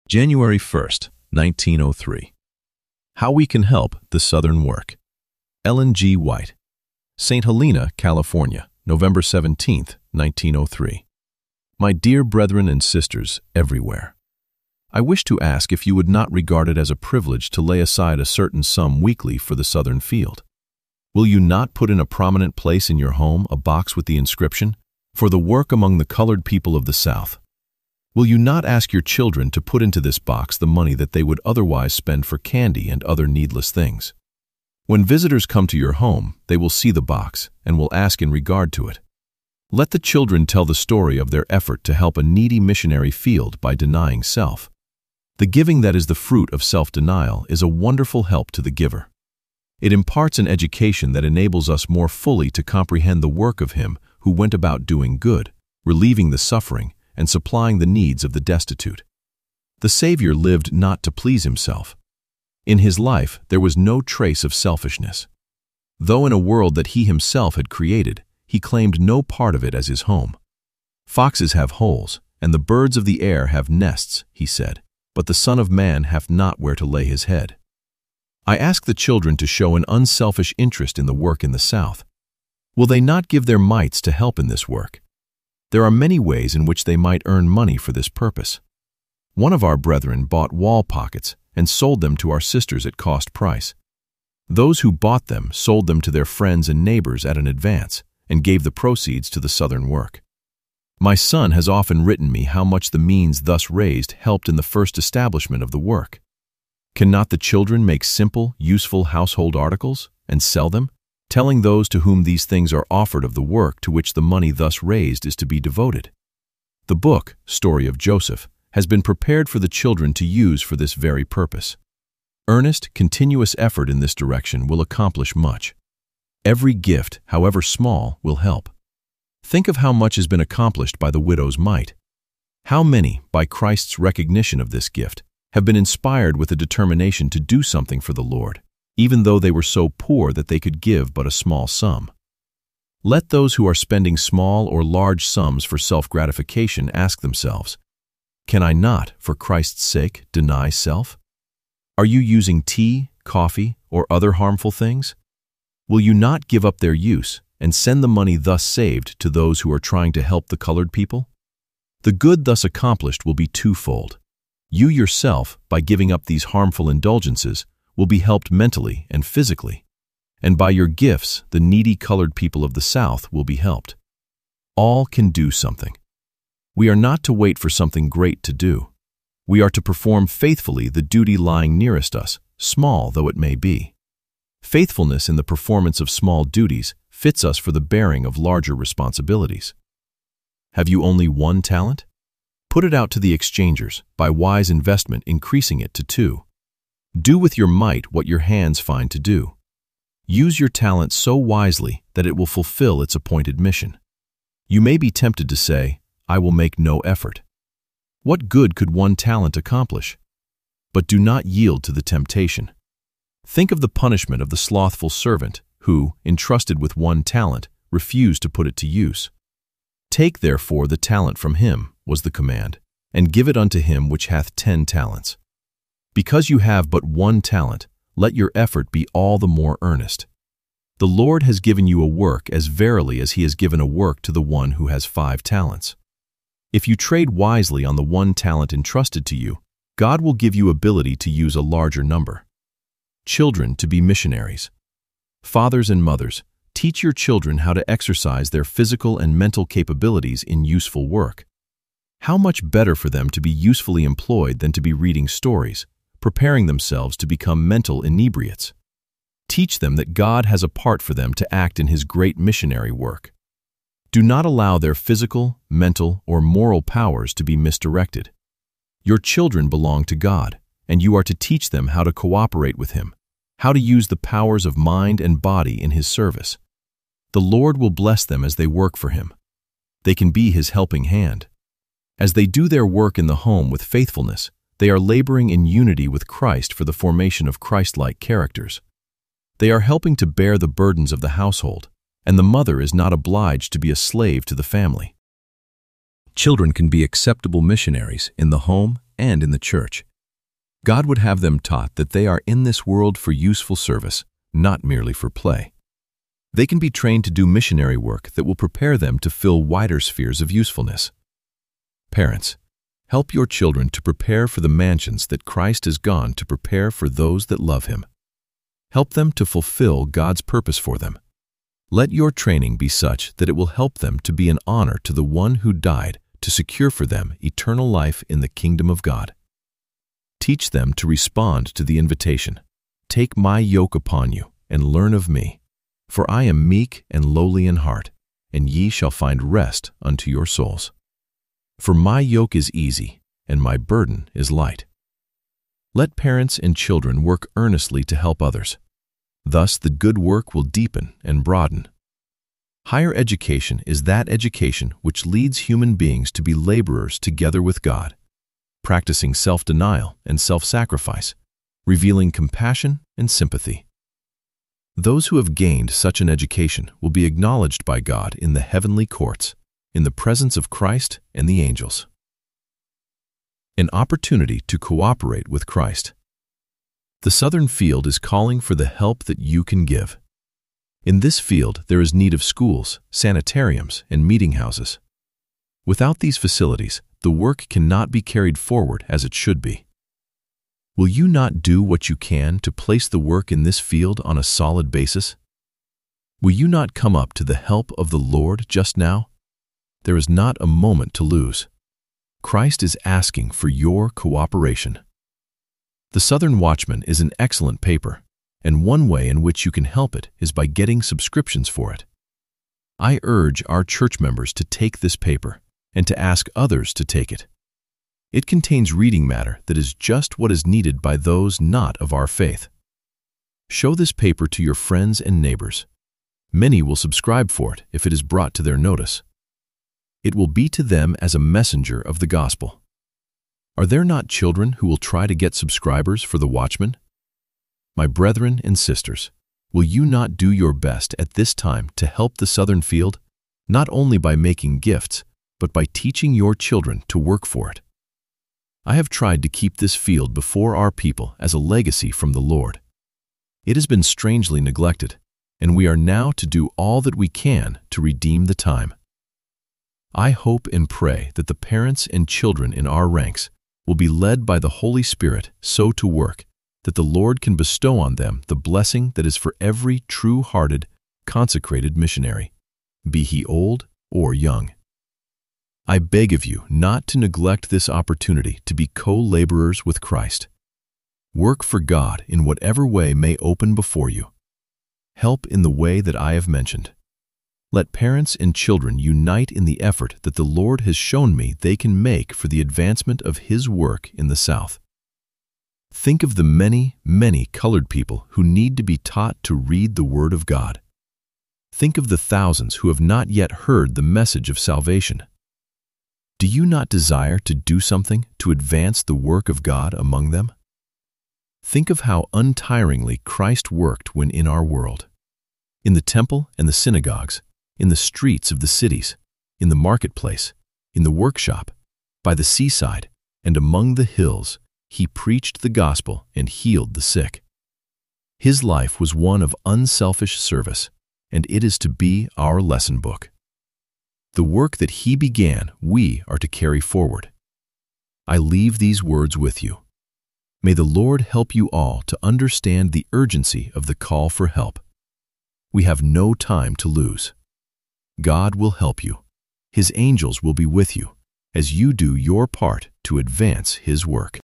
January 1st, 1903. How We Can Help the Southern Work. Ellen G. White. St. Helena, California, November 17, 1903. My dear brethren and sisters everywhere, I wish to ask if you would not regard it as a privilege to lay aside a certain sum weekly for the Southern field. Will you not put in a prominent place in your home a box with the inscription, "For the work among the colored people of the South"? Will you not ask your children to put into this box the money that they would otherwise spend for candy and other needless things? When visitors come to your home, they will see the box and will ask in regard to it. Let the children tell the story of their effort to help a needy missionary field by denying self. The giving that is the fruit of self-denial is a wonderful help to the giver. It imparts an education that enables us more fully to comprehend the work of Him who went about doing good, relieving the suffering, and supplying the needs of the destitute. The Savior lived not to please Himself. In His life there was no trace of selfishness. Though in a world that He Himself had created, He claimed no part of it as His home. Foxes have holes, and the birds of the air have nests, He said, but the Son of Man hath not where to lay His head. I ask the children to show an unselfish interest in the work in the South. Will they not give their mites to help in this work? There are many ways in which they might earn money for this purpose. One of our brethren bought wall pockets and sold them to our sisters at cost price. Those who bought them sold them to their friends and neighbors at an advance and gave the proceeds to the Southern work. My son has often written me how much the means thus raised helped in the first establishment of the work. Can not the children make simple, useful household articles and sell them, telling those to whom these things are offered of the work to which the money thus raised is to be devoted? The book, Story of Joseph, has been prepared for the children to use for this very purpose. Earnest, continuous effort in this direction will accomplish much. Every gift, however small, will help. Think of how much has been accomplished by the widow's mite. How many, by Christ's recognition of this gift, have been inspired with a determination to do something for the Lord, even though they were so poor that they could give but a small sum. Let those who are spending small or large sums for self-gratification ask themselves, can I not, for Christ's sake, deny self? Are you using tea, coffee, or other harmful things? Will you not give up their use and send the money thus saved to those who are trying to help the colored people? The good thus accomplished will be twofold. You yourself, by giving up these harmful indulgences, will be helped mentally and physically, and by your gifts, the needy colored people of the South will be helped. All can do something. We are not to wait for something great to do. We are to perform faithfully the duty lying nearest us, small though it may be. Faithfulness in the performance of small duties fits us for the bearing of larger responsibilities. Have you only one talent? Put it out to the exchangers, by wise investment increasing it to 2. Do with your might what your hands find to do. Use your talent so wisely that it will fulfill its appointed mission. You may be tempted to say, I will make no effort. What good could one talent accomplish? But do not yield to the temptation. Think of the punishment of the slothful servant who, entrusted with one talent, refused to put it to use. Take therefore the talent from him, was the command, and give it unto him which hath 10 talents. Because you have but one talent, let your effort be all the more earnest. The Lord has given you a work as verily as He has given a work to the one who has 5 talents. If you trade wisely on the one talent entrusted to you, God will give you ability to use a larger number. Children to be missionaries. Fathers and mothers, teach your children how to exercise their physical and mental capabilities in useful work. How much better for them to be usefully employed than to be reading stories, preparing themselves to become mental inebriates. Teach them that God has a part for them to act in His great missionary work. Do not allow their physical, mental, or moral powers to be misdirected. Your children belong to God, and you are to teach them how to cooperate with Him, how to use the powers of mind and body in His service. The Lord will bless them as they work for Him. They can be His helping hand. As they do their work in the home with faithfulness, they are laboring in unity with Christ for the formation of Christ-like characters. They are helping to bear the burdens of the household, and the mother is not obliged to be a slave to the family. Children can be acceptable missionaries in the home and in the church. God would have them taught that they are in this world for useful service, not merely for play. They can be trained to do missionary work that will prepare them to fill wider spheres of usefulness. Parents, help your children to prepare for the mansions that Christ has gone to prepare for those that love Him. Help them to fulfill God's purpose for them. Let your training be such that it will help them to be an honor to the one who died to secure for them eternal life in the kingdom of God. Teach them to respond to the invitation, "Take my yoke upon you, and learn of me, for I am meek and lowly in heart, and ye shall find rest unto your souls. For my yoke is easy, and my burden is light." Let parents and children work earnestly to help others. Thus the good work will deepen and broaden. Higher education is that education which leads human beings to be laborers together with God, practicing self-denial and self-sacrifice, revealing compassion and sympathy. Those who have gained such an education will be acknowledged by God in the heavenly courts, in the presence of Christ and the angels. An opportunity to cooperate with Christ. The Southern Field is calling for the help that you can give. In this field, there is need of schools, sanitariums, and meeting houses. Without these facilities, the work cannot be carried forward as it should be. Will you not do what you can to place the work in this field on a solid basis? Will you not come up to the help of the Lord just now? There is not a moment to lose. Christ is asking for your cooperation. The Southern Watchman is an excellent paper, and one way in which you can help it is by getting subscriptions for it. I urge our church members to take this paper and to ask others to take it. It contains reading matter that is just what is needed by those not of our faith. Show this paper to your friends and neighbors. Many will subscribe for it if it is brought to their notice. It will be to them as a messenger of the gospel. Are there not children who will try to get subscribers for the Watchman? My brethren and sisters, will you not do your best at this time to help the Southern Field, not only by making gifts, but by teaching your children to work for it? I have tried to keep this field before our people as a legacy from the Lord. It has been strangely neglected, and we are now to do all that we can to redeem the time. I hope and pray that the parents and children in our ranks will be led by the Holy Spirit so to work that the Lord can bestow on them the blessing that is for every true-hearted, consecrated missionary, be he old or young. I beg of you not to neglect this opportunity to be co-laborers with Christ. Work for God in whatever way may open before you. Help in the way that I have mentioned. Let parents and children unite in the effort that the Lord has shown me they can make for the advancement of His work in the South. Think of the many, many colored people who need to be taught to read the Word of God. Think of the thousands who have not yet heard the message of salvation. Do you not desire to do something to advance the work of God among them? Think of how untiringly Christ worked when in our world. In the temple and the synagogues, in the streets of the cities, in the marketplace, in the workshop, by the seaside, and among the hills, He preached the gospel and healed the sick. His life was one of unselfish service, and it is to be our lesson book. The work that He began, we are to carry forward. I leave these words with you. May the Lord help you all to understand the urgency of the call for help. We have no time to lose. God will help you. His angels will be with you as you do your part to advance His work.